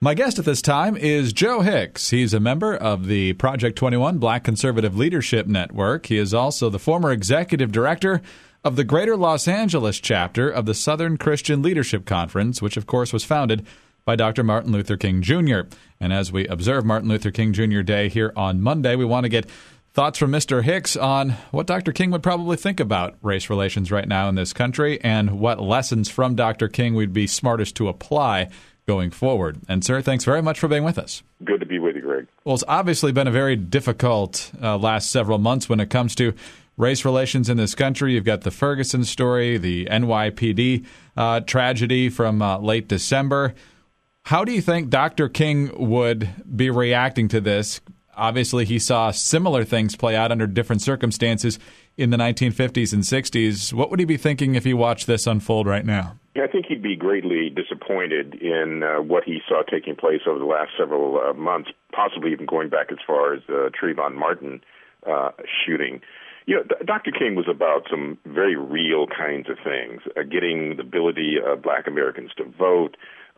My guest at this time is Joe Hicks. He's a member of the Project 21 Black Conservative Leadership Network. He is also the former executive director of the Greater Los Angeles chapter of the Southern Christian Leadership Conference, which, of course, was founded by Dr. Martin Luther King Jr. And as we observe Martin Luther King Jr. Day here on Monday, we want to get thoughts from Mr. Hicks on what Dr. King would probably think about race relations right now in this country and what lessons from Dr. King would be smartest to apply going forward. And, sir, thanks very much for being with us. Good to be with you, Greg. Well, it's obviously been a very difficult last several months when it comes to race relations in this country. You've got the Ferguson story, the NYPD tragedy from late December. How do you think Dr. King would be reacting to this? Obviously, he saw similar things play out under different circumstances in the 1950s and 60s. What would he be thinking if he watched this unfold right now? I think he'd be greatly disappointed in what he saw taking place over the last several months, possibly even going back as far as the Trayvon Martin shooting. You know, Dr. King was about some very real kinds of things, getting the ability of Black Americans to vote,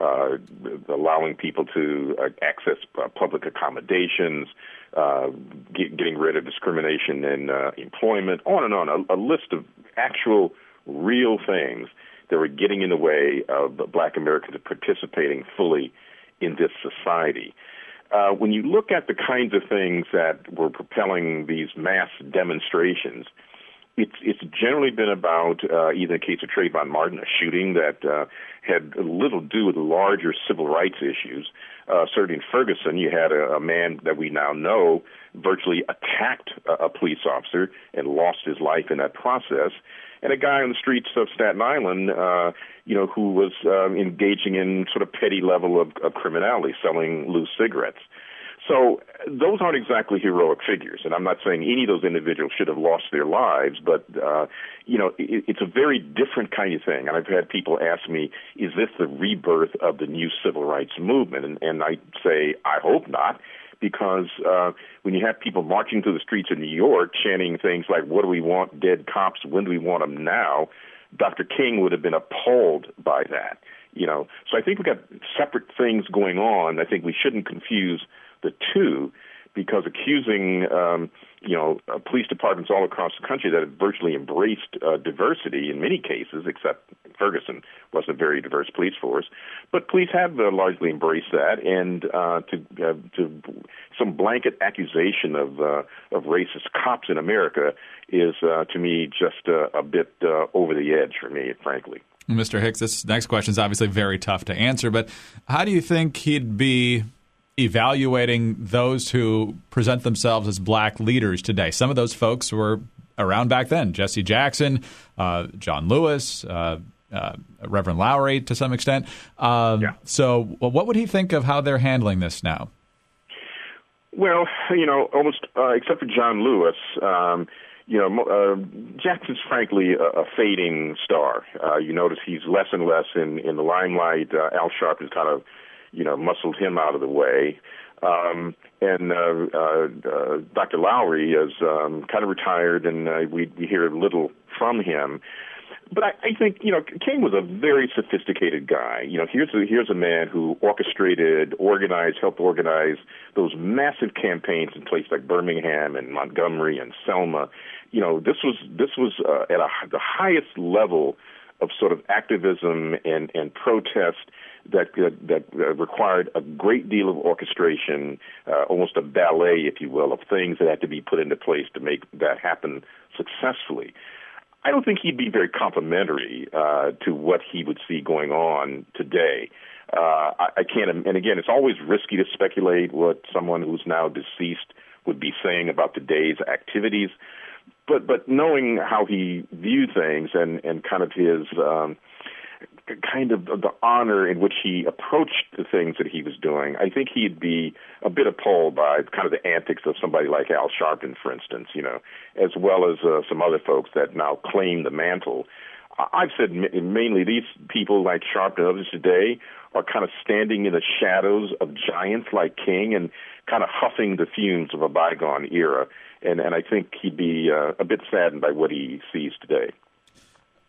allowing people to access public accommodations, getting rid of discrimination in employment, on and on, a list of actual real things that were getting in the way of Black Americans participating fully in this society. When you look at the kinds of things that were propelling these mass demonstrations, it's generally been about either in the case of Trayvon Martin, a shooting that had little to do with larger civil rights issues. Certainly in Ferguson, you had a man that we now know virtually attacked a police officer and lost his life in that process. And a guy on the streets of Staten Island, who was engaging in sort of petty level of criminality, selling loose cigarettes. So those aren't exactly heroic figures, and I'm not saying any of those individuals should have lost their lives, but, it's a very different kind of thing. And I've had people ask me, is this the rebirth of the new civil rights movement? And I say, I hope not, because when you have people marching through the streets of New York chanting things like, what do we want, dead cops, when do we want them now? Dr. King would have been appalled by that, So I think we've got separate things going on. I think we shouldn't confuse the two, because accusing, police departments all across the country that have virtually embraced diversity in many cases, except Ferguson was a very diverse police force, but police have largely embraced that, and to some blanket accusation of racist cops in America is, to me, just a bit over the edge for me, frankly. Mr. Hicks, this next question is obviously very tough to answer, but how do you think he'd be evaluating those who present themselves as black leaders today? Some of those folks were around back then. Jesse Jackson, John Lewis, Reverend Lowry to some extent. So what would he think of how they're handling this now? Well, almost except for John Lewis, Jackson's frankly a fading star. You notice he's less and less in the limelight. Al Sharpton kind of muscled him out of the way. And Dr. Lowry is kind of retired, and we hear little from him. But I think, King was a very sophisticated guy. Here's a man who helped organize those massive campaigns in places like Birmingham and Montgomery and Selma. This was at the highest level of sort of activism and protest that required a great deal of orchestration, almost a ballet, if you will, of things that had to be put into place to make that happen successfully. I don't think he'd be very complimentary to what he would see going on today. I can't, and again, it's always risky to speculate what someone who's now deceased would be saying about today's activities. But knowing how he viewed things and kind of his kind of the honor in which he approached the things that he was doing, I think he'd be a bit appalled by kind of the antics of somebody like Al Sharpton, for instance, as well as some other folks that now claim the mantle. I've said mainly these people like Sharpton and others today are kind of standing in the shadows of giants like King and kind of huffing the fumes of a bygone era. And I think he'd be a bit saddened by what he sees today.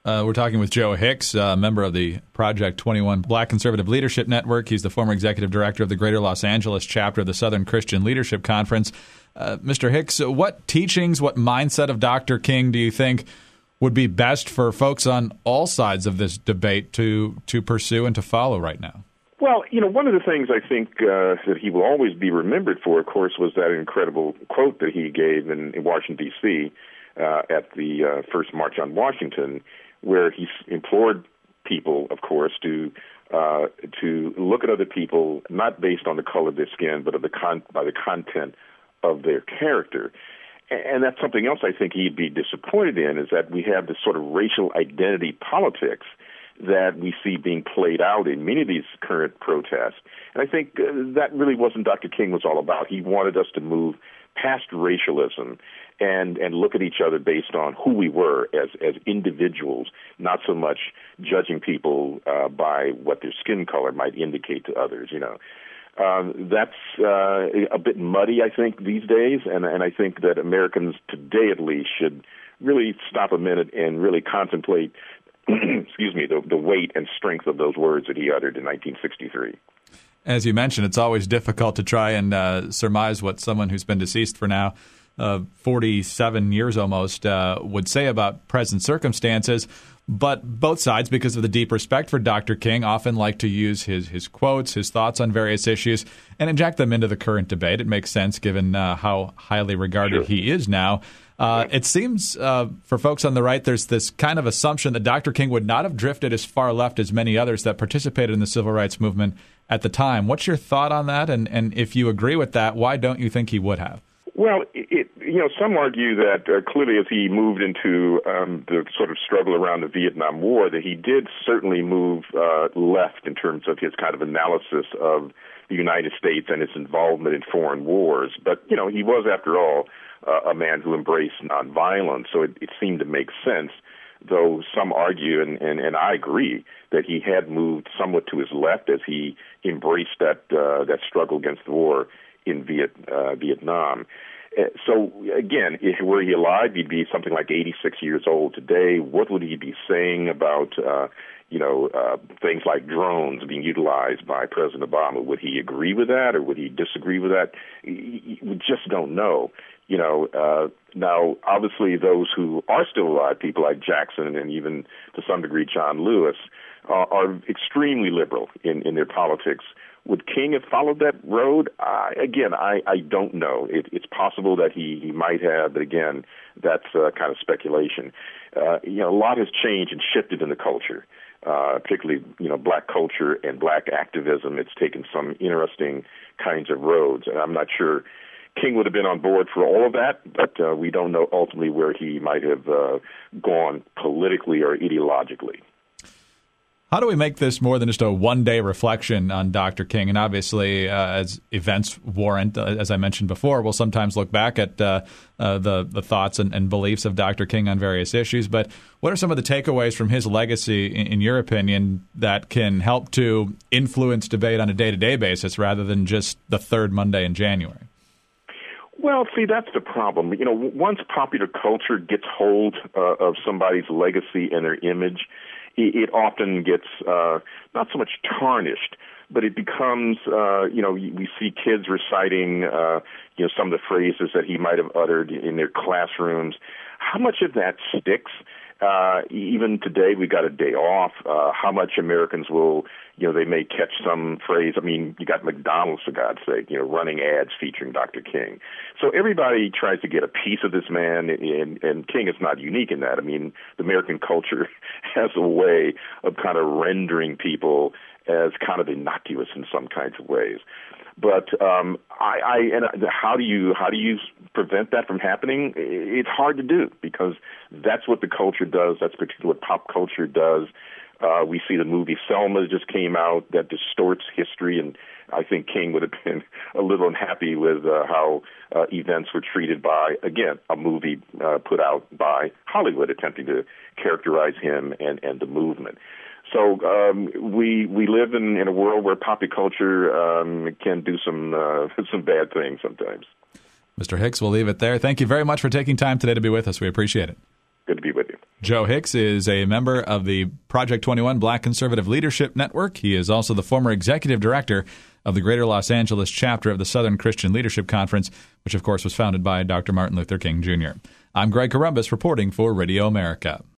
We're talking with Joe Hicks, member of the Project 21 Black Conservative Leadership Network. He's the former executive director of the Greater Los Angeles chapter of the Southern Christian Leadership Conference. Mr. Hicks, what teachings, what mindset of Dr. King do you think would be best for folks on all sides of this debate to pursue and to follow right now? Well, one of the things I think that he will always be remembered for, of course, was that incredible quote that he gave in Washington, D.C., at the first March on Washington, where he implored people, of course, to look at other people not based on the color of their skin, but by the content of their character. And that's something else I think he'd be disappointed in, is that we have this sort of racial identity politics that we see being played out in many of these current protests. And I think that really wasn't Dr. King was all about. He wanted us to move past racialism and look at each other based on who we were as individuals, not so much judging people by what their skin color might indicate to others. That's a bit muddy, I think, these days, and I think that Americans today at least should really stop a minute and really contemplate the weight and strength of those words that he uttered in 1963. As you mentioned, it's always difficult to try and surmise what someone who's been deceased for now 47 years almost would say about present circumstances. But both sides, because of the deep respect for Dr. King, often like to use his quotes, his thoughts on various issues, and inject them into the current debate. It makes sense given how highly regarded he is now. It seems for folks on the right, there's this kind of assumption that Dr. King would not have drifted as far left as many others that participated in the civil rights movement at the time. What's your thought on that? And if you agree with that, why don't you think he would have? Well, some argue that clearly as he moved into the sort of struggle around the Vietnam War, that he did certainly move left in terms of his kind of analysis of the United States and its involvement in foreign wars. But, he was, after all, a man who embraced nonviolence, so it seemed to make sense, though some argue, and I agree, that he had moved somewhat to his left as he embraced that struggle against the war in Vietnam. So, again, were he alive, he'd be something like 86 years old today. What would he be saying about, things like drones being utilized by President Obama? Would he agree with that, or would he disagree with that? We just don't know. Now, obviously, those who are still alive, people like Jackson and even to some degree John Lewis, are extremely liberal in their politics. Would King have followed that road? Again, I don't know. It's possible that he might have, but again, that's kind of speculation. A lot has changed and shifted in the culture, particularly, black culture and black activism. It's taken some interesting kinds of roads, and I'm not sure King would have been on board for all of that, but we don't know ultimately where he might have gone politically or ideologically. How do we make this more than just a one-day reflection on Dr. King? And obviously, as events warrant, as I mentioned before, we'll sometimes look back at the thoughts and beliefs of Dr. King on various issues. But what are some of the takeaways from his legacy, in your opinion, that can help to influence debate on a day-to-day basis rather than just the third Monday in January? Well, see, that's the problem. Once popular culture gets hold of somebody's legacy and their image, it often gets not so much tarnished, but it becomes, we see kids reciting, some of the phrases that he might have uttered in their classrooms. How much of that sticks? Even today, we got a day off. How much Americans will, they may catch some phrase. I mean, you got McDonald's, for God's sake, running ads featuring Dr. King. So everybody tries to get a piece of this man, and King is not unique in that. I mean, the American culture has a way of kind of rendering people as kind of innocuous in some kinds of ways. But how do you prevent that from happening? It's hard to do because that's what the culture does. That's particularly what pop culture does. We see the movie Selma that just came out that distorts history, and I think King would have been a little unhappy with how events were treated by, again, a movie put out by Hollywood attempting to characterize him and the movement. So we live in a world where popular culture can do some bad things sometimes. Mr. Hicks, we'll leave it there. Thank you very much for taking time today to be with us. We appreciate it. Good to be with you. Joe Hicks is a member of the Project 21 Black Conservative Leadership Network. He is also the former executive director of the Greater Los Angeles chapter of the Southern Christian Leadership Conference, which, of course, was founded by Dr. Martin Luther King, Jr. I'm Greg Corombos reporting for Radio America.